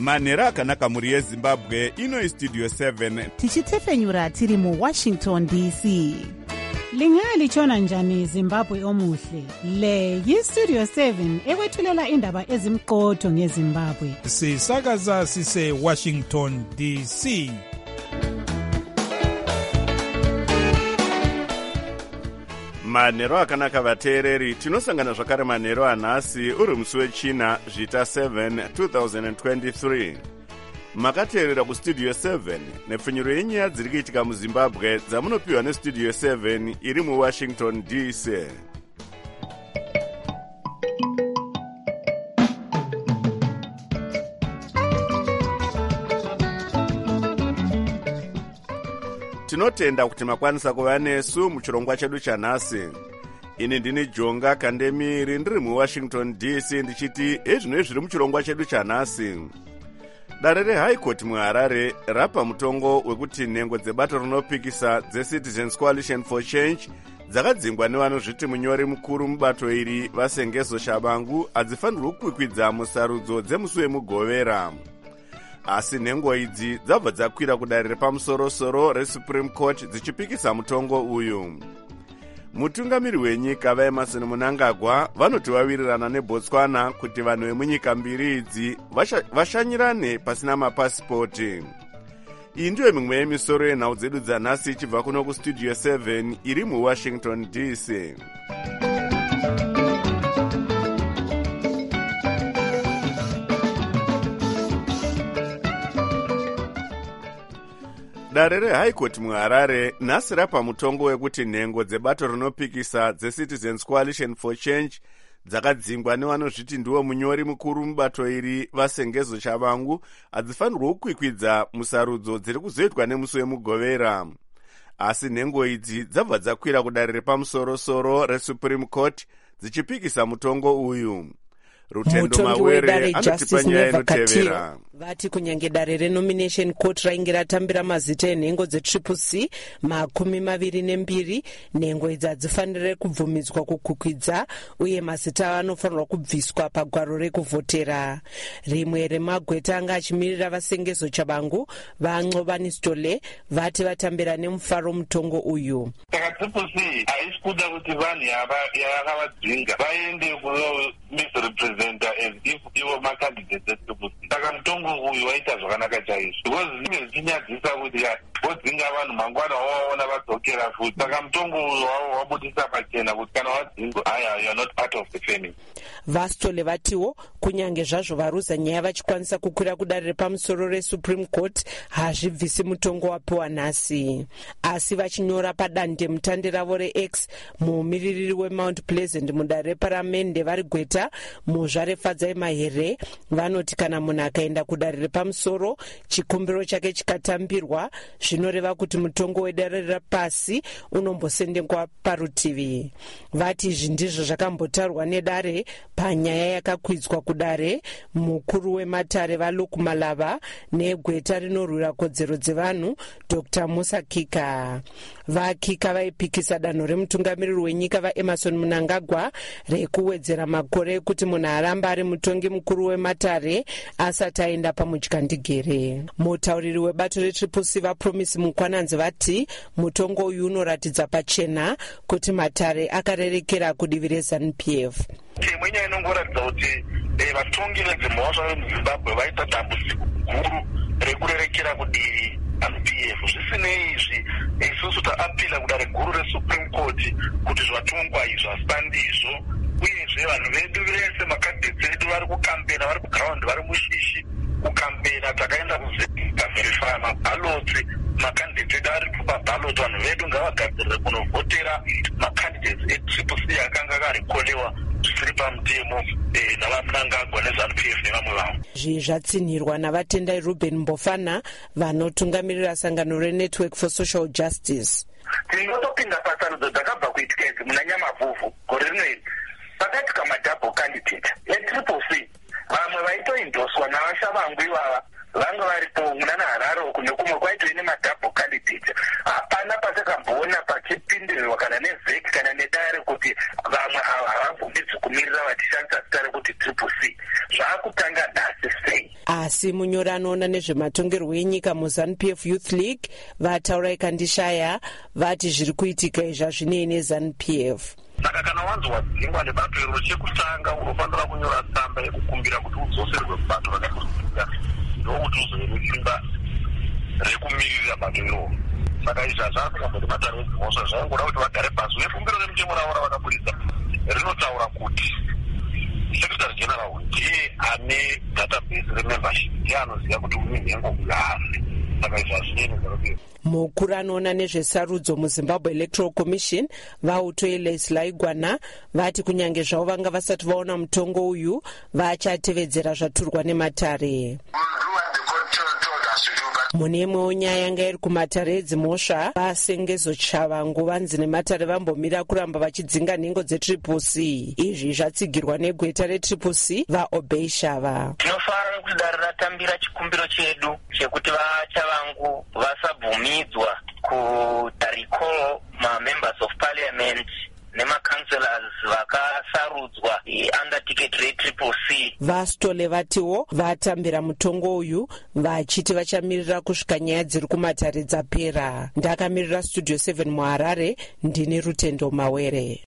manhero akanaka mhuri yezimbabwe. Ino istudio 7 tichitefenyura tiri muWashington DC. Lingalitshona njani Zimbabwe omuhle? Le yistudio 7 ekwethulela indaba ezimqotho ngeZimbabwe. Sisakaza sise Washington DC. manhero akanaka vateereri, tinosangana zvakare manhero anhasi uri musi wechina zvita 7 2023. Makateerera kustudio 7 nepfenyuro yenyaya dziri kuitika muZimbabwe dzamunopiwa nestudio 7 iri muWashington DC. Tinotenda kuti makwanisa kuva nesu muchirongwa chedu chanhasi. Ini ndini Jonga Kandemiri ndiri muWashington DC ndichiti ezvino zviri muchirongwa chedu chanhasi. Dare reHigh Court muHarare rapa mutongo wekuti nhengo dzebato rinopikisa dzeCitizens Coalition for Change dzakadzingwa nevanozviti munyori mukuru mubato iri vaSengezo Shabangu hadzifanirwi kukwikwidza musarudzo dzemusi wemugovera. Asi nhengo idzi dzabva dzakwira kudare repamusoro-soro reSupreme Court dzichipikisa mutongo uyu. Mutungamiri wenyika vaEmerson Mnangagwa vanoti vawirirana neBotswana kuti vanhu vemunyika mbiri idzi vashanyirane pasina mapasipoti. Iyi ndiyo mimwe yemisoro yenhau dzedu dzanhasi ichibva kuno kustudio 7 iri muWashington DC. Dare reHigh Court muHarare nhasi rapa mutongo wekuti nhengo dzebato rinopikisa dzeCitizens Coalition for Change dzakadzingwa nevanozviti ndiwo munyori mukuru mubato iri vaSengezo Shabangu hadzifanirwi kukwikwidza musarudzo dziri kuzoitwa nemusi wemugovera. Asi nhengo idzi dzabva dzakwira kudare repamusoro-soro reSupreme Court dzichipikisa mutongo uyu. Mutongi wedare Justice Nevakatira vati kunyange dare renomination court rainge ratambira mazita enhengo dzeCCC 22 nhengo idzi hadzifanire kubvumidzwa kukukwidza uye mazita anofanirwa kubviswa pagwaro rekuvhotera. Rimwe remagweta anga achimirira vaSengezo Shabangu vaNcobani Stole vati vatambira nemufaro mutongo uyu. CCC haisi kuda kuti vanhu yakavadzinga vaende kumisrepresenta as if ivo makandidates eCCC. Saka mutongo uyu waita zvakanaka chaizvo because zvinenge zvichinyadzisa kuti vodzinga vanhu mangwana wavaona vadzokera futi. Saka mutongo uyu wabudisa pachena kuti kana wadzingwa you are not part of the family. VaStole vatiwo kunyange zvazvo varuza nyaya vachikwanisa kukwira kudare repamusoro reSupreme Court hazvibvisi mutongo wapiwa nhasi. Asi vachinyora padande mutande ravo reX mumiririri weMount Pleasant mudare reparamende vari gweta muzvarefadzai Mahere vanoti kana munhu akaenda kudare repamusoro chikumbiro chake chikatambirwa zvinoreva kuti mutongo wedare repasi unombosendengwa parutivi. Vati izvi ndizvo zvakambotaurwa nedare panyaya yakakwidzwa kudare mukuru wematare vaLuke Malava negweta rinorwira kodzero dzevanhu Dr. Musa Kika. VaKika vaipikisa danho remutungamiriri wenyika vaEmerson Mnangagwa rekuwedzera makore ekuti munhu aramba ari mutongi mukuru wematare asati aenda pamudyandigere. Mutauriri webato reCCC vaPromise Mukwananzi vati mutongo uyu unoratidza pachena kuti matare akarerekera kudivi reZANU-PF. Chimwe nyaya inongoratidza kuti vatongi vedzimhosva vemuZimbabwe vaita dambudziko guru rekurerekera kudivi ZANU-PF. Zvisinei izvi isusu taapila kudare guru reSupreme Court kuti zvatongwa izvi hazvistandizvo uyezve vanhu vedu vese makandidates edu vari kukambena vari kuground vari mushishi kukambena takaenda kuverify mabaloti makandidates edu ari paballot. Vanhu vedu ngavagadzirire kunovhotera makandidates eCCC akanga akarikolewa zvisiri pamutemo navaMnangagwa neZANU-PF nevamwe vavo. Zvi zvatsinhirwa navatendai Ruben Mbofana vanotungamirira sangano reNetwork for Social Justice. Tinotopinda pasarudzo dzakabva kuitika idzi muna Nyamavhuvhu gore rino iri pakatika madouble candidate eCCC vamwe vaitoindoswa navashavangu ivava vanga varipo muna Harare uku nekumwe kwaitoi nemadouble candidate. Hapana pasakamboona pachipindirwa kana nevheki kana nedare kuti vamwe havabvumidzi kumirira vachishandisa zita rekuti CCC. Zvakutanga nhasi sei. asi munyori anoona nezvematongerwo enyika muZANU-PF Youth League vataura ikandishaya vati zviri kuitika izvazvinei neZANU-PF. Saka kana wanzi wadzingwa nebato iro, chekutanga unofanira kunyora tsamba yekukumbira kuti udzoserwe kubato rakakusunga, ndokuti uzove nesimba rekumirira bato iro. Saka izvazvo akungamboti bata redzimhosva zvaingoda kuti vagare pasi uye fumbiro remutemo ravo ravakaburitsa rinotaura kuti Secretary General ndiye ane database remembership, ndiye anoziva kuti une nhengo kugari. Saka izvazvinei nezvaropero. Mukuru anoona nezvesarudzo muZimbabwe Electoral Commission Vautoyi Lesley Gwana vati kunyange zvavo vanga vasati vaona mutongo uyu vachatevedzera zvaturwa nematare. Mune imwewo nyaya yanga iri kumatare edzimhosva vasengezo Chavangu vanzi nematare vambomira kuramba vachidzinga nhengo dzeTriple-C. Izvi zvatsigirwa negweta reTriple-C vaObey Shava. Tinofanira kuti dare ratambira chikumbiro chedu chekuti vaChavangu vasabvumidzwa kutarikolo ma-members of parliament nema-councillors vakasarudzwa under ticket reTriple-C. Vastole vatiwo vatambira mutongo uyu vachiti vachamirira kusvika nyaya dziri kumatare dzapera. Ndakamirira Studio 7 muHarare, ndini Rutendo Mawere.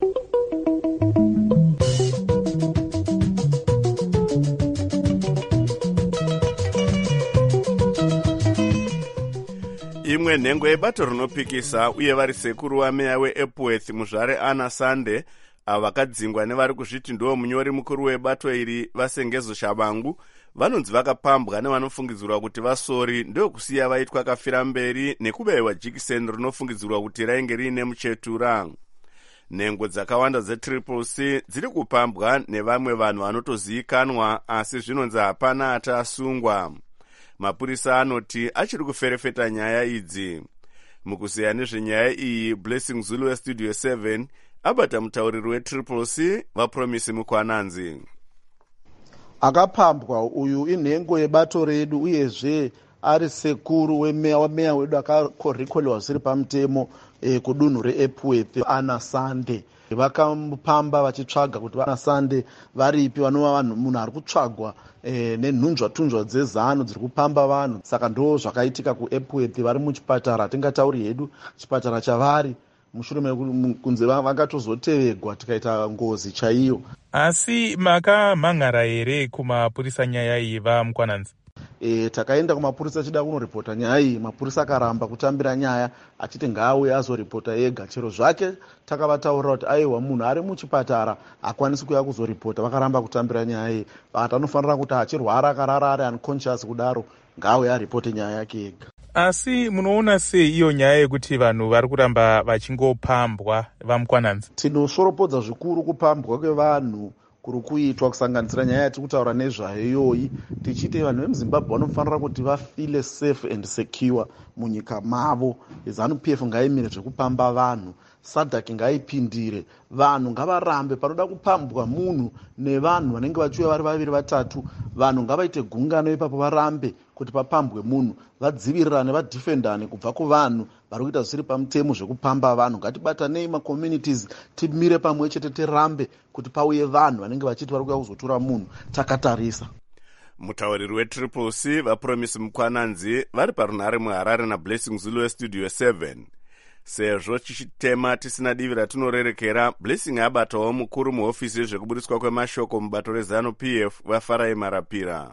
Imwe nhengo yebato rinopikisa uye vari sekuru wameya weEpworth muzvare Anna Sande vakadzingwa nevari kuzviti ndiwo munyori mukuru webato iri vasengezo Chavangu vanonzi vakapambwa nevanofungidzirwa kuti vasori ndokusiya vaitwa kafira mberi nekubayiwa jikiseni rinofungidzirwa kuti rainge riine muchetura. Nhengo dzakawanda dzeTriple-C dziri kupambwa nevamwe vanhu vanotozivikanwa asi zvinonzi hapana atasungwa. Mapurisa anoti achiri kuferefeta nyaya idzi. Mukuziya nezvenyaya iyi, Blessing Zulu weStudio 7 abata mutauriri weTriple-C vaPromise Mukwananzi. Akapambwa uyu inhengo yebato redu uyezve ari sekuru wameya wedu akarekolewa zviri pamutemo kudunhu reEpworth Anna Sande. Vakamupamba vachitsvaga kuti Anna Sande varipi, vanova vanhu munhu ari kutsvagwa nenhunzva-tunzva dzezano dziri kupamba vanhu. Saka ndo zvakaitika kuEpworth, vari muchipatara, tingatauri hedu chipatara chavari, mushure mekunze vakatozotevegwa tikaita ngozi chaiyo. Asi makamhangara here kumapurisa nyaya iyi vaMukwananzi? Takaenda kumapurisa chida kunoripota nyaya iyi, mapurisa akaramba kutambira nyaya achiti ngaauye azoripota ega. Chero zvake takavataurira kuti aiwa munhu ari muchipatara akwanisi kuya kuzoripota, vakaramba kutambira nyaya iyi. Vakati anofanira kuti achirwara akarara ari unconscious kudaro ngaauye aripote nyaya yake ega. Asi munoona sei iyo nyaya yekuti vanhu vari kuramba vachingopambwa vaMukwananzi? Tinosoropodza zvikuru kupambwa kwevanhu kuri kuitwa, kusanganisira nyaya yatiri kutaura nezvayo iyoyi, tichiti vanhu vemuZimbabwe vanofanira kuti vafile safe and secure munyika mavo. ZANU-PF ngaimire zvekupamba vanhu, SADC ngaipindire, vanhu ngavarambe panoda kupambwa munhu nevanhu vanenge vachiuya vari vaviri vatatu. Vanhu ngavaite gungano ipapo varambe kuti papambwe munhu, vadzivirirane, vadhifendane kubva kuvanhu vari kuita zvisiri pamutemo zvekupamba vanhu. Ngatibatanei macommunities, timire pamwe chete, tirambe kuti pauye vanhu vanenge vachiti vari kuya kuzotora munhu takatarisa. Mutauriri weTriple-C vaPromise Mukwananzi vari parunhare muHarare naBlessing Zulu weStudio 7. Sezvo chichitema tisina divi ratinorerekera, Blessing abatawo mukuru muhofisi yezvekuburiswa kwemashoko mubato reZANU-PF vaFarai Marapira.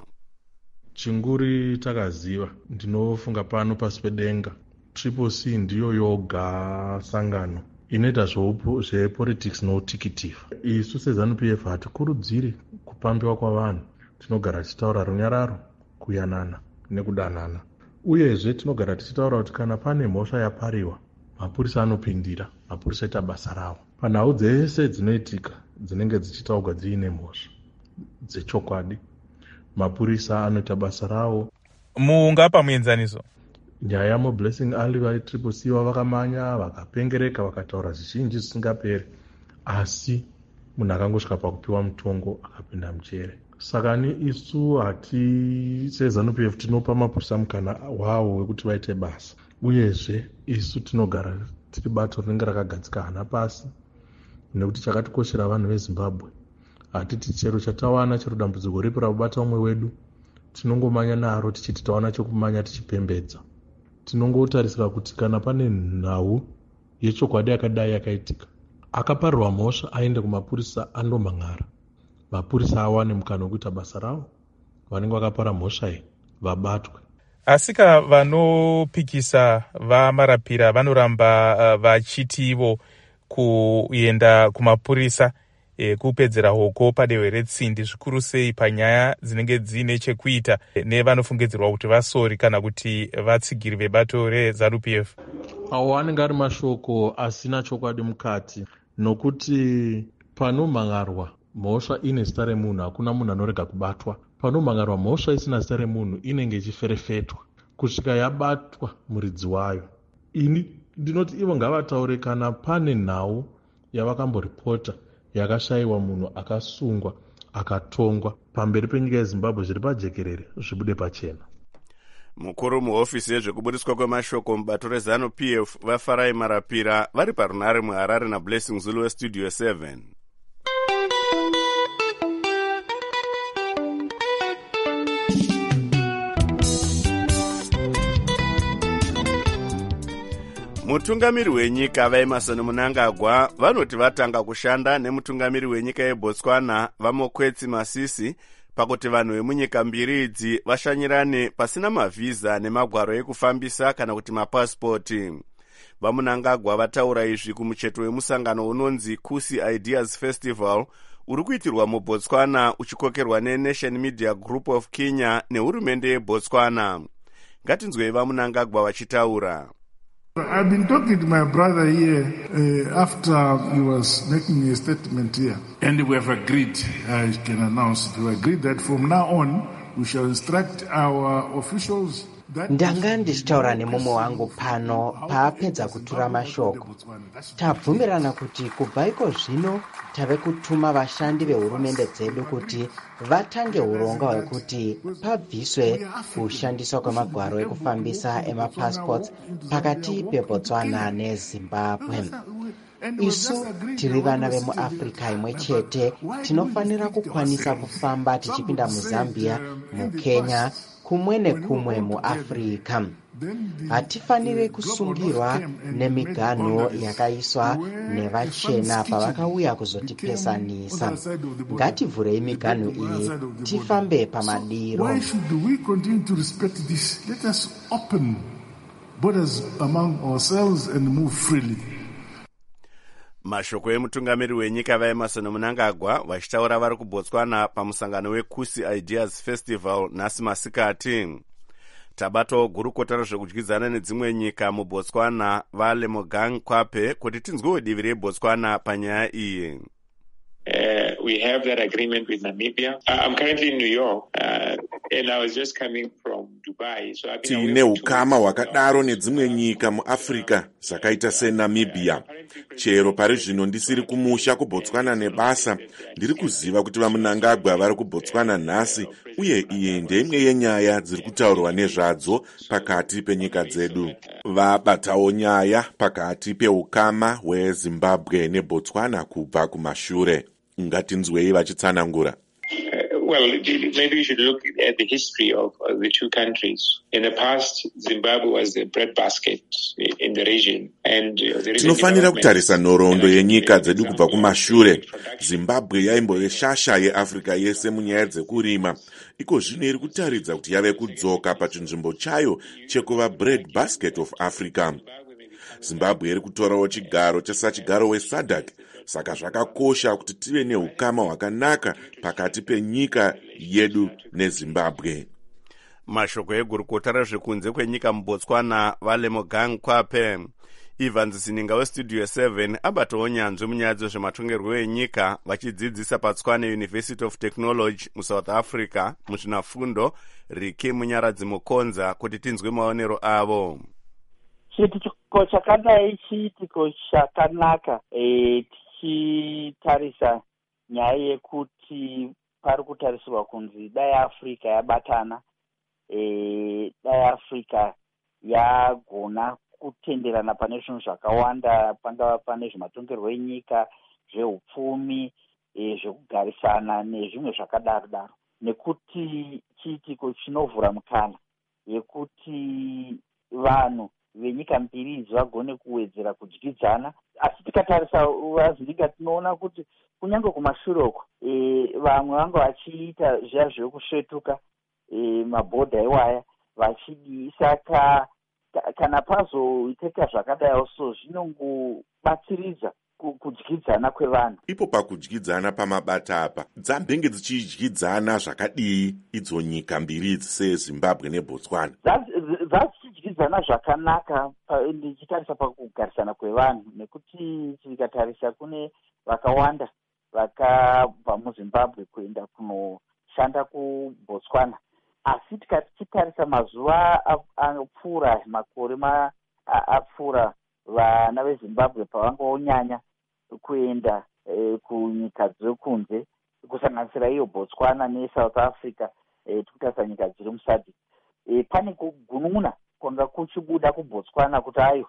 Chinguri takaziva, ndinofunga pano pasi pedenga, Triple-C ndiyo yoga sangano inoita zvepolitics notikitiva. Isu seZANU-PF hatikurudziri kupambiwa kwavanhu, tinogara tichitaura runyararo, kuyanana nekudanana. Uyezve tinogara tichitaura kuti kana pane mhosva yapariwa, mapurisa anopindira, mapurisa ita basa ravo. Panhau dzese dzinoitika dzinenge dzichitaurwa dziine mhosva dzechokwadi, mapurisa anoita basa ravo. Mungapa muenzaniso? Nyaya moBlessing ali vaTriple-C vakamanya vakapengereka vakataura zvizhinji zvisingaperi, asi munhu akangosvika pakupiwa mutongo akapinda muchere. Saka isu hati seZANU-PF tinopa mapurisa mukana wavo wekuti vaite basa. Uyezve isu tinogara tiri bato rinenge rakagadzika hana pasi, nekuti chakatikoshera vanhu veZimbabwe. Hatiti chero chatawana chero dambudziko ripi rabata umwe wedu tinongomanya naro tichiti taona chokumanya tichipembedza. Tinongotarisira kuti kana pane nhau yechokwadi yakadai yakaitika, akaparirwa mhosva aende kumapurisa andomang'ara, mapurisa awane mukana wekuita basa ravo, vanenge vakapara mhosva iyi vabatwe. Asika vanopikisa vamarapira vanoramba vachitivo kuenda kumapurisa kupedzera hoko padehwe retsindi, zvikuru sei panyaya dzinenge dziine chekuita nevanofungidzirwa kuti vasori kana kuti vatsigiri vebato reZANU-PF. Awo anenge ari mashoko asina chokwadi mukati, nokuti panomhangarwa mhosva ine zita remunhu hakuna munhu anorega kubatwa. Panomhangarwa mhosva isina zita remunhu inenge ichiferefetwa kusvika yabatwa muridzi wayo. Ini ndinoti ivo ngavataure kana pane nhau yavakamboripota yakashayiwa munhu akasungwa akatongwa pamberi penyika yeZimbabwe zviri pajekerere zvibude pachena. Mukuru muhofisi yezvekubudiswa kwemashoko mubato reZANU-PF vaFarai Marapira vari parunare muHarare naBlessing Zulu weStudio 7. Mutungamiri wenyika vaEmmerson Mnangagwa vanoti vatanga kushanda nemutungamiri wenyika yeBotswana Vamokwetsi Masisi pakuti vanhu vemunyika mbiri idzi vashanyirane pasina mavhiza nemagwaro ekufambisa kana kuti mapasipoti. VaMnangagwa vataura izvi kumucheto wemusangano unonzi Kusi Ideas Festival uri kuitirwa muBotswana uchikokerwa neNation Media Group of Kenya nehurumende yeBotswana. Ngatinzwei VaMnangagwa vachitaura. I've been talking to my brother here after he was making a statement here, and we have agreed, I can announce, we agreed that from now on we shall instruct our officials. Ndanga ndichitaura nemumwe wangu pano paapedza kutura mashoko. Tabvumirana kuti kubva iko zvino tave kutuma vashandi vehurumende dzedu kuti vatange urongwa hwekuti pabviswe kushandiswa kwemagwaro ekufambisa emapassports pakati peBotswana neZimbabwe. Isu tiri vana vemuAfrica imwe chete, tinofanira kukwanisa kufamba tichipinda muZambia, muKenya, kumwe nekumwe muAfrica. Hatifanire kusungirwa nemiganho yakaiswa nevachena pavakauya kuzotipesanisa. Ngativhurei miganho iyi tifambe pamadiro. Why should we continue to respect this? Let us open borders among ourselves and move freely. Mashoko emutungamiri wenyika vaEmmerson Mnangagwa vachitaura vari kuBotswana pamusangano weKusi Ideas Festival nhasi masikati. Tabatawo gurukota rezvekudyidzana nedzimwe nyika muBotswana vaLemogang Kwape kuti tinzwewo divi reBotswana panyaya iyi. We have that agreement with Namibia. I'm currently in New York, and I was just coming from Dubai. So I've been tine ukama hwakadaro nedzimwe nyika muAfrica zvakaita seNamibia. Chero pari zvino ndisiri kumusha kuBotswana nebasa, ndiri kuziva kuti vaMnangagwa vari kuBotswana nhasi, uye iyi ndeimwe yenyaya dziri kutaurwa nezvadzo pakati penyika dzedu. Vabatawo nyaya pakati peukama hweZimbabwe neBotswana kubva kumashure. Ngatinzwei vachitsanangura. Well, maybe we should look at the history of the two countries. In the past, Zimbabwe was the breadbasket in the region. Tinofanira kutarisa nhoroondo yenyika dzedu kubva kumashure. Zimbabwe yaimbove shasha yeAfrica yese munyaya dzekurima. Iko zvino iri kutaridza kuti yave kudzoka pachinzvimbo chayo chekuva breadbasket of Africa. Zimbabwe iri kutorawo chigaro chesachigaro weSADC. Saka zvakakosha kuti tive neukama hwakanaka pakati penyika yedu neZimbabwe. Mashoko egurukota rezvekunze kwenyika muBotswana vaLemogang Kwape. Evans Sininga weStudio 7 abatawo nyanzvi munyaya dzezvematongerwo enyika vachidzidzisa paTswane University of Technology muSouth Africa muzvinafundo Riki Munyaradzi Mukonza kuti tinzwe maonero avo. Chiitiko chakadai chiitiko chakanaka tichitarisa nyaya yekuti pari kutarisirwa kunzi dai Africa yabatana, dai Africa yagona kutenderana pane zvinhu zvakawanda, pangava pane zvematongerwo enyika, zveupfumi, zvekugarisana nezvimwe zvakadaro daro. nekuti chiitiko chinovhura mukana yekuti vanhu venyika mbiri idzi vagone kuwedzera kudyidzana. Asi tikatarisa vazininga tinoona kuti kunyange kumashure uko vamwe vanga vachiita zviya zvekusvetuka mabhodha iwaya vachidi. Saka kana pazoiteka zvakadai so zvinongobatsiridza kudyidzana kwevanhu. Ipo pakudyidzana pamabata apa dzambenge dzichidyidzana zvakadii idzo nyika mbiri seZimbabwe neBotswana? Dzachidyidzana zvakanaka ndichitarisa pakugarisana kwevanhu, nekuti tikatarisa kune vakawanda vakabva muZimbabwe kuenda kunoshanda kuBotswana. Asi tichitarisa mazuva apfuura, makore apfuura, vana veZimbabwe pavangonyanya kuenda kunyika dzekunze kusanganisira iyo Botswana neSouth Africa, tikutarisa nyika dziri muSADC, pane kugununa kwanga kuchibuda kuBotswana kuti ayo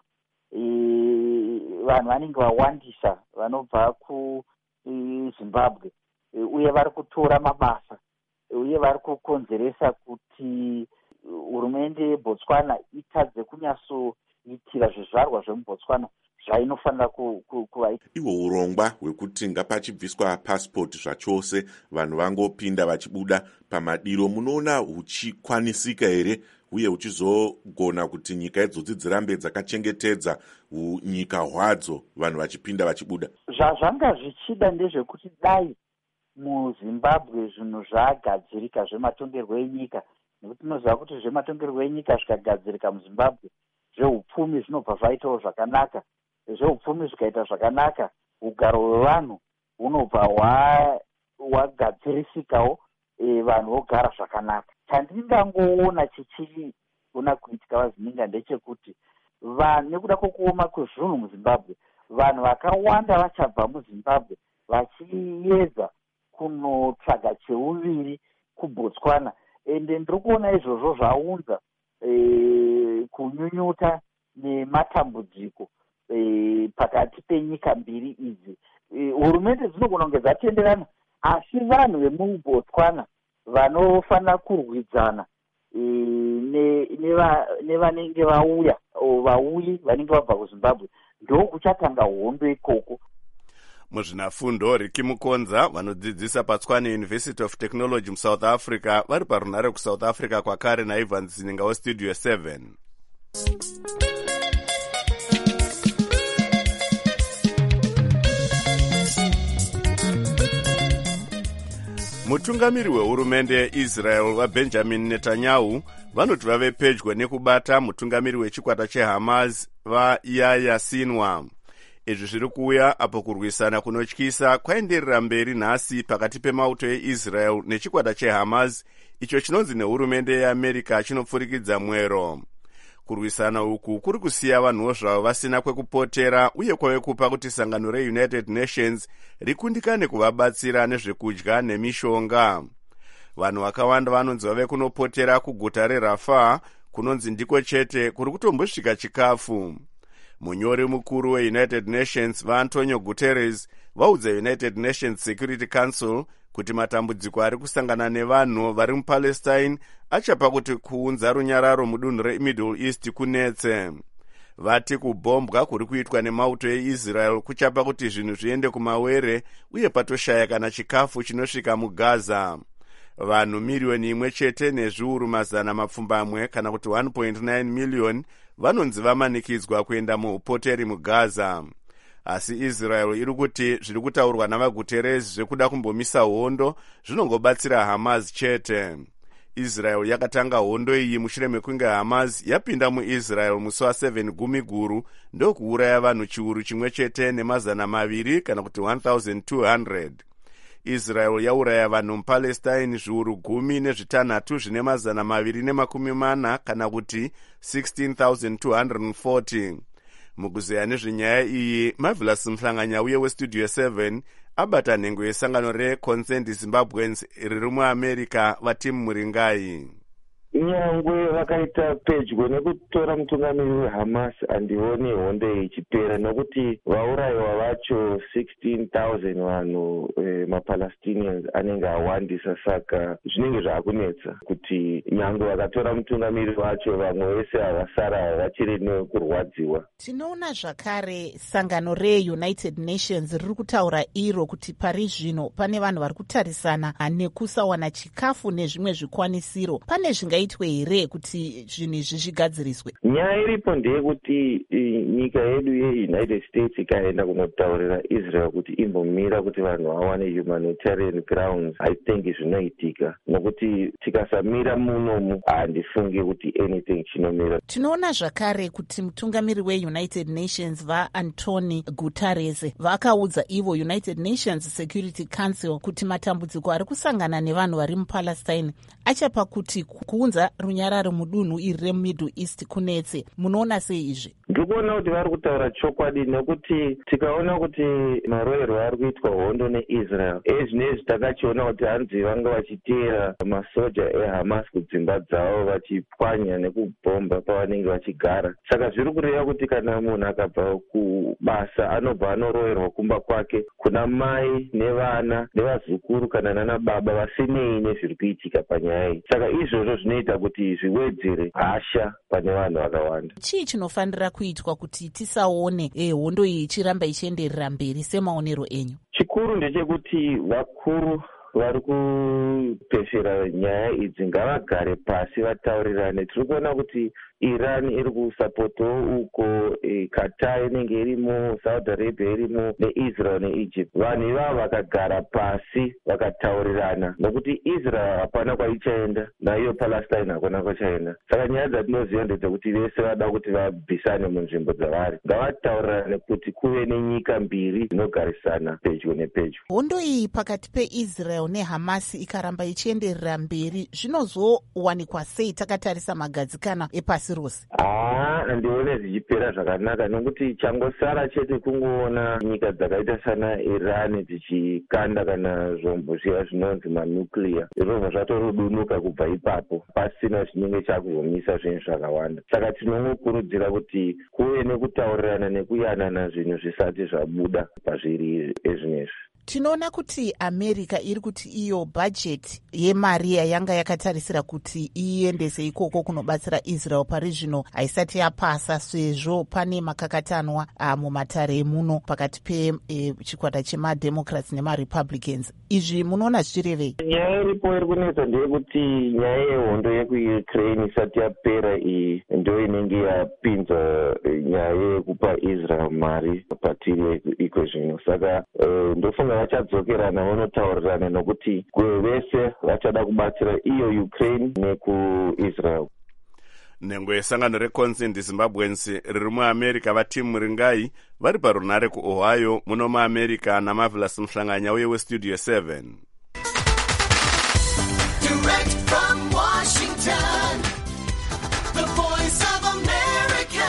vanhu vanenge vawandisa vanobva kuZimbabwe uye vari kutora mabasa uye vari kukonzeresa kuti hurumende yeBotswana itadze kunyatsoitira zvizvarwa zvemuBotswana zvainofanira kuvaita. Ihwo urongwa hwekuti ngapachibviswa pasipoti zvachose vanhu vangopinda vachibuda pamadiro, munoona huchikwanisika here uye huchizogona kuti nyika idzodzi dzirambe dzakachengetedza unyika hwadzo vanhu vachipinda vachibuda? Zvazvanga zvichida ndezvekuti dai muZimbabwe zvinhu zvagadzirika zvematongerwo enyika, nekuti tinoziva kuti zvematongerwo enyika zvikagadzirika muZimbabwe, zveupfumi zvinobva zvaitawo zvakanaka. Zveupfumi zvikaita zvakanaka, ugaro hwevanhu hunobva hwagadzirisikawo, vanhu vogara zvakanaka. Chandingangoona chichigona kuitika vazininga ndechekuti nekuda kwokuoma kwezvinhu muZimbabwe, vanhu vakawanda vachabva muZimbabwe vachiedza kunotsvaga cheuviri kuBotswana, ende ndiri kuona izvozvo zvaunza kunyunyuta nematambudziko pakati penyika mbiri idzi. Hurumende dzinogona kunge dzatenderana, asi vanhu vemuBotswana vanofanira kurwidzana nevanenge vauyi vanenge vabva kuZimbabwe, ndokuchatanga hondo ikoko. Muzvinafundo Riki Mukonza vanodzidzisa paTshwane University of Technology muSouth Africa vari parunhare kuSouth Africa kwakare naIvan Zininga weStudio 7. Mutungamiri wehurumende yeIsrael vaBenjamin Netanyahu vanoti vave pedyo nekubata mutungamiri wechikwata cheHamas vaYahya Sinwar. Izvi zviri kuuya apo kurwisana kunotyisa kwaenderera mberi nhasi pakati pemauto eIsrael nechikwata cheHamas, icho chinonzi nehurumende yeAmerica chinopfurikidza mwero. Kurwisana uku kuri kusiya vanhuwo zvavo vasina kwekupotera uye kwave kupa kuti sangano reUnited Nations rikundikane kuvabatsira nezvekudya nemishonga. Vanhu vakawanda vanonzi vave kunopotera kuguta reRafah, kunonzi ndiko chete kuri kutombosvika chikafu. Munyori mukuru weUnited Nations vaAntonio Guterres vaudza United Nations Security Council kuti matambudziko ari kusangana nevanhu vari muPalestine achapa kuti kuunza runyararo mudunhu reMiddle East kunetse. Vati kubhombwa kuri kuitwa nemauto eIsrael kuchapa kuti zvinhu zviende kumawere uye patoshaya kana chikafu chinosvika muGaza. Vanhu miriyoni imwe chete nezviuru mazana mapfumbamwe kana kuti 1.9 million vanonzi vamanikidzwa kuenda muupoteri muGaza. Asi Israel iri kuti zviri kutaurwa navaGuterres zvekuda kumbomisa hondo zvinongobatsira Hamas chete. Israel yakatanga hondo iyi mushure mekunge Hamas yapinda muIsrael musi wa7 Gumiguru ndokuuraya vanhu chiuru chimwe chete nemazana maviri kana kuti 1200. Israel yauraya vanhu muPalestine zviuru 16 zvine mazana maviri nemakumi kana kuti 16,240. Mukuzeya nezvenyaya iyi, Marvelous Mhlanganyauye weStudio 7 abata nhengo yesangano reConsent Zimbabweans riri muAmerica vati Muringai. nyangwe vakaita pedyo nekutora mutungamiri wehamas handioni hondo ichipera, nokuti vaurayiwa vacho 16,000 vanhu mapalestinians anenge awandisa. Saka zvinenge zvaakunetsa kuti nyangwe vakatora mutungamiri wacho vamwe vese havasara vachiri nekurwadziwa. Tinoona zvakare sangano reUnited Nations riri kutaura iro kuti pari zvino pane vanhu vari kutarisana nekusawana chikafu nezvimwe zvikwanisiro. Pane zvingaitwe here kuti zvinhu izvi zvigadziriswe? Nyaya iripo ndeyekuti nyika yedu yeUnited States ikaenda kunotaurira Israel kuti imbomira kuti vanhu vawane humanitarian grounds, I think zvinoitika, nokuti tikasamira munomu handifungi kuti anything chinomira. Tinoona zvakare kuti mutungamiri weUnited Nations vaAntonio Guterres vakaudza ivo United Nations Security Council kuti matambudziko ari kusangana nevanhu vari muPalestine achapa kuti kuunza runyararo mudunhu iri reMiddle East kunetse. Munoona sei izvi? Ndikuona kuti vari kutaura chokwadi, nekuti tikaona kuti maroyerwo ari kuitwa hondo neIsrael ezvinezvi takachiona kuti hanzi vanga vachiteera masoja eHamas kudzimba dzavo vachipwanya nekubhomba pavanenge vachigara. Saka zviri kureva kuti kana munhu akabva kubasa anobva anoroyerwa kumba kwake, kuna mai nevana nevazukuru kana nana baba vasinei nezviri kuitika panyaya iyi. Saka izvozvo zvinoita kuti zviwedzere hasha pane vanhu vakawanda. Chii chinofanira kuitwa kuti tisaone hondo iyi ichiramba ichienderera mberi semaonero enyu? Chikuru ndechekuti vakuru vari kupeshera nyaya idzi ngavagare pasi vataurirane. Tiri kuona kuti Iran iri kusapotawo uko, Qatar inenge irimo, Saudi Arabia irimo, neIsrael neEgypt. Vanhu ivavo vakagara pasi vakataurirana, nokuti Israel hapana kwaichaenda, naiyo Palestine hakuna kwachaenda. Saka nyaya dzatinoziva ndedzekuti vese vada kuti vabvisane munzvimbo dzavari. Ngavataurirane kuti kuve nenyika mbiri dzinogarisana pedyo nepedyo. Hondo iyi pakati peIsrael neHamas ikaramba ichienderera mberi, zvinozowanikwa sei takatarisa magadzikana epasi rose? Handione zvichipera zvakanaka, nokuti changosara chete kungoona nyika dzakaita sana Iran dzichikanda kana zvombo zviya zvinonzi manuclear. Izvozvo zvatorudunuka kubva ipapo pasina chinenge chakuzomisa zvinhu zvakawanda. Saka tinongokurudzira kuti kuve nekutaurirana nekuyanana zvinhu zvisati zvabuda pazviri ezvinezvi. Tinoona kuti America iri kuti iyo bhajeti yemari yanga yakatarisira kuti iendese ikoko kunobatsira Israel pari zvino haisati yapasa, sezvo pane makakatanwa mumatare emuno pakati pechikwata chemademocrats nemarepublicans. Izvi munoona zvichirevei? Nyaya iripo iri kunetsa ndeyekuti nyaya yehondo yekuUkraine isati yapera iyi ndo inenge yapinza nyaya yekupa Israel mari patiri iko zvino. Saka ndofunga vachadzokerana vanotaurirana, nokuti vese vachada kubatsira iyo Ukraine nekuIsrael. Nhengo yesangano reConsent Zimbabweans riri muAmerica vatimu ringai vari parunhare kuOhio muno muAmerica naMarvelous Mhlanganya uye weStudio 7. Direct from Washington, the voice of America,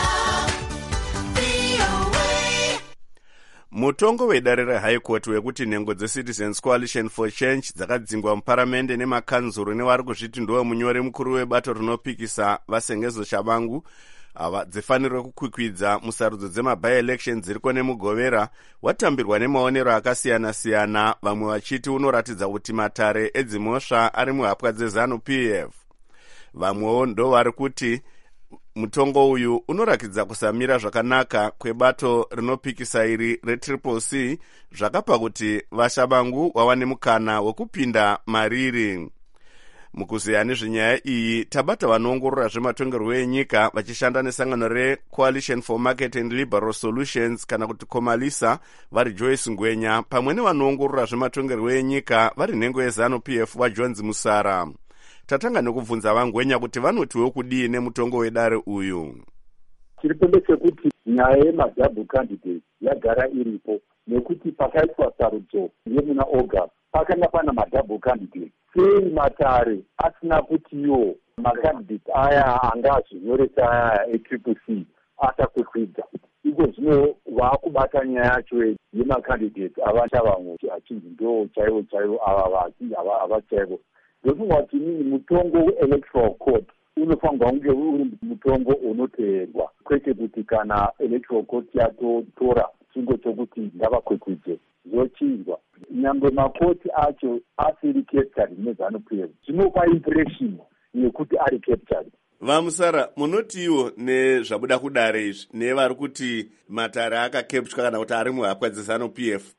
VOA. Mutongo wedare reHigh Court wekuti nhengo dzeCitizens Coalition for Change dzakadzingwa muparamende nemakanzuru nevari kuzviti ndiwo munyori mukuru webato rinopikisa vasengezo Shabangu dzifanirwe kukwikwidza musarudzo dzemaby-elections dziriko nemugovera watambirwa nemaonero akasiyana-siyana, vamwe vachiti unoratidza kuti matare edzimhosva ari muhapwa dzeZANU-PF. Vamwewo ndo vari kuti mutongo uyu unorakidza kusamira zvakanaka kwebato rinopikisa iri reCCC zvakapa kuti vaShabangu wawane mukana wekupinda mariri. Mukuziya nezvenyaya iyi tabata vanoongorora zvematongerwo enyika vachishanda nesangano reCoalition for Market and Liberal Solutions kana kuti Comalisa vari Joyce Ngwenya pamwe nevanoongorora zvematongerwo enyika vari nhengo yeZANU-PF vaJones Musara. Tatanga nekubvunza vaNgwenya kuti vanotiwo kudii nemutongo wedare uyu. Chiripo ndechekuti nyaya yemadouble candidates yagara iripo, nekuti pakaitwa sarudzo yemuna August pakanga pana madouble candidates. Sei matare asina kutiwo macandidates aya anga azvinyoresa aya eCCC asakwikwidza? Iko zvino vakubata nyaya yacho yemacandidates avachavamwe achinzi ndo chaivo ava chaivo. ndofunga kuti inini mutongo weelectoral court unofanirwa kunge uri mutongo unoteerwa, kwete kuti kana electoral court yatotora chingo chokuti ngavakwekudze zvochinjwa. Nyangwe makoti acho asiri captured neZANU-PF zvinopa impression yekuti ari captured. Vamusara, munotiwo nezvabuda kudare izvi nevari kuti Matare akakeptwa kana kuti ari muhapwa dzeZANU-PF?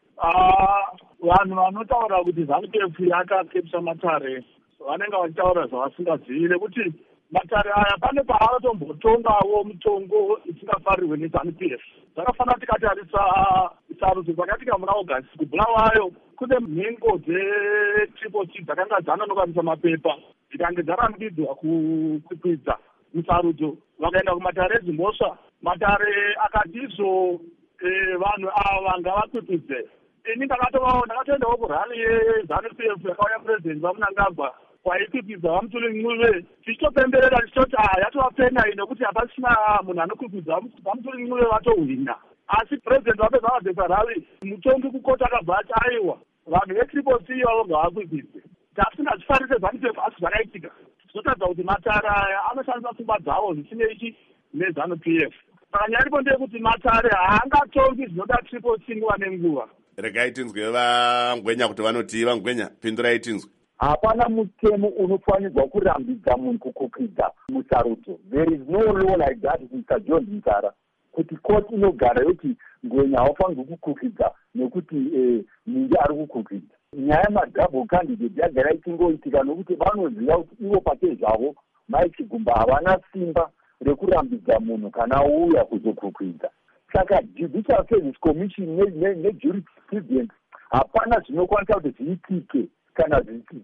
Vanhu vanotaura kuti ZANU-PF yakakepsa Matare vanenge vachitaura zvavasingazivi, nekuti Matare aya pane paanotombotongawo mitongo isingafarirwe neZANU-PF. Zvakafanira tikatarisa sarudzo dzakatika muna August kubulawayo, kune mhengo dzetriple dzakanga dzanonokamisa mapepa dzikange dzarambidzwa kukwikwidza musarudzo, vakaenda kuMatare eZimhosva. Matare akatizvo vanhu ava ngavakwikwidze. Ini ndakatoendawo kurali yeZANU-PF yakauya purezidendi vaMnangagwa kwaikwikwidza vaMutuli Ncube, tichitopemberera tichitoti yatovapenya nekuti hapasina munhu anokwikwidza vaMutuli Ncube vatohwina. Asi purezidendi vapedza vabvesa rali mutongi kukota akabva ati aiwa vanhu vetriple C vavo ngavakwikidze. Tasingachifarise ZANU-PF asi zvakaitika. Zvinotaridza kuti Matare aya anoshandisa pfungwa dzavo zvisinei neZANU-PF. Saka nyaya iripo ndeyekuti Matare haangatongi zvinoda triple C nguva nenguva. Regai tinzwe vaNgwenya kuti vanoti. vaNgwenya, pindurai tinzwe. Hapana mutemo unofanirwa kurambidza munhu kukwikidza musarudzo. There is no law like that, Mr. John Mutara, kuti court inogara yoti Ngwenya haufanirwi kukwikidza nekuti ninge ari kukwikidza. Nyaya madouble candidate yagara ichingoitika nokuti vanoziva kuti ivo pake zvavo maIchigumba havana simba rekurambidza munhu kana auya kuzokwikidza. Saka Judicial Service Commission nejurisprudence hapana zvinokwanisa kuti zviitike kana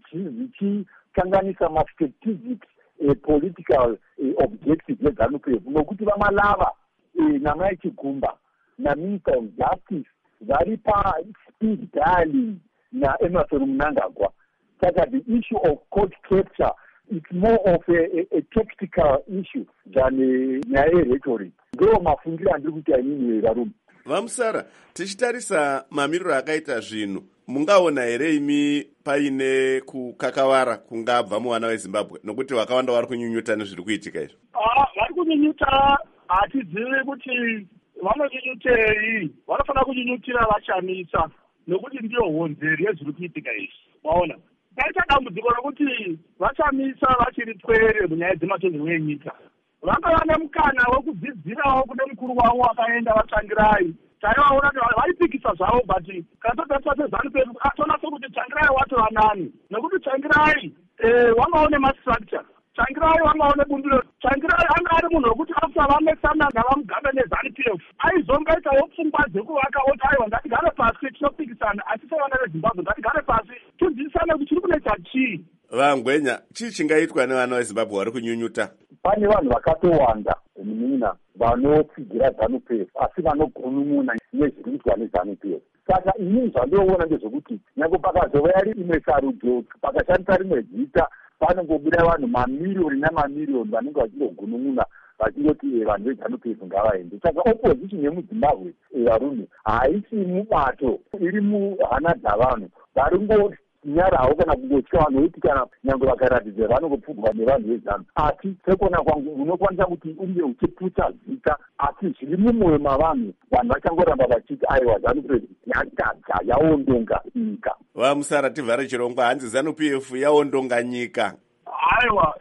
zvichikanganisa mastrategic political objectives eZANU-PF, nokuti vamalava namaIchigumba naMinister of Justice vari pa-speed dialing naEmmerson Mnangagwa. Saka the issue of court capture, it's more of a tactical issue than nyaya yerhetoric. Ndiwo mafungiro andiri kuti ainini varume. Vamusara, tichitarisa mamiriro akaita zvinhu, mungaona here imi paine kukakavara kungabva muvana veZimbabwe, nokuti vakawanda vari kunyunyuta nezviri kuitika izvo? Vari kunyunyuta, hatizivi kuti vanonyunyutei. Vanofanira kunyunyutira vachamisa, nokuti ndiyo honzeri yezviri kuitika izvi. Waona, paita dambudziko rokuti vachamisa vachiri pwere munyaya dzematongerwo enyika. Vakava nemukana wekudzidzirawo kune mukuru wavo wakaenda vaTsangirai. Taivaona kuti vaipikisa zvavo, but kana totarisa seZANU-PF toona sokuti Tsangirai watova nani, nekuti Tsangirai wangaone mastructure. Tsangirai wangaone bumbiro. Tsangirai anga ari munhu wekuti after vamesana navamugabe neZANU-PF aizongaitawo pfungwa dzekuvaka oti aiwa ngatigare pasi tinopikisana, asi sevana veZimbabwe ngatigare pasi tidzidzisane kuti chiri kunoita chii. vaNgwenya, chii chingaitwa nevana veZimbabwe vari kunyunyuta? Pane vanhu vakatowanda munina vanotsigira ZANU-PF asi vanogunun'una nezviri kuitwa neZANU-PF. Saka inini zvandinoona ndezvekuti nyange pakazova yari imwe sarudzo pakashandisa rimwe zita panongobuda vanhu mamiriyoni namamiriyoni vanenge vachingogunun'una vachingoti vanhu veZANU-PF ngavaende. Saka opposition yemuZimbabwe varume haisi mubato, iri muhana dzavanhu vari nyarawo kana kungotya vanhu vekuti kana nyange vakaratidza vanongopfugwa nevanhu veZANU. Asi sekuona kwangu unokwanisa kuti unge uchiputsa zita, asi zviri mumwoyo mavanhu vanhu vachangoramba vachiti aiwa ZANU-PF yatadza yaondonga nyika. Vamusara, tivhare chirongwa, hanzi ZANU-PF yaondonga nyika. Aiwa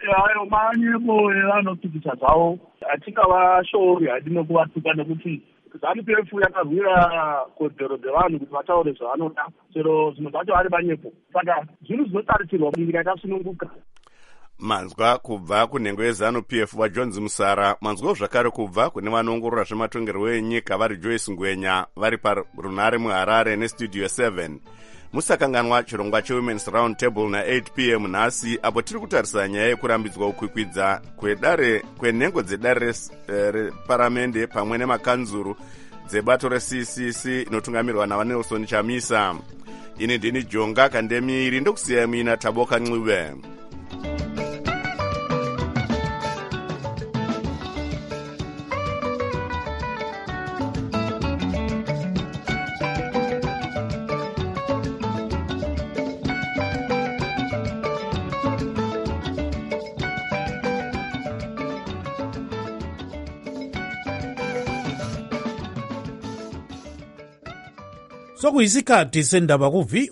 manyebo evanopikisa zvavo hatingavashori hadino kuvatuka, nekuti ZANU-PF yakarwira kodzero dzevanhu kuti vataure zvavanoda, chero zvimwe zvacho vari manyepo. Saka zvinhu zvinotarisirwa munyika yakasununguka. Manzwa kubva kunhengo yeZANU-PF waJones Musara, manzwawo zvakare kubva kune vanoongorora zvematongerwo enyika vari Joyce Ngwenya vari parunhare muHarare nestudio 7. Musakanganwa chirongwa cheWomen's Round Table na8 p.m. nhasi, apo tiri kutarisa nyaya yekurambidzwa kukwikwidza kwenhengo dzedare reparamende pamwe nemakanzuru dzebato reCCC inotungamirwa naVanelson Chamisa. Ini ndini Jonga Kandemiri, ndokusiya mina Taboka Ncube. sokuyisikhathi sendaba ku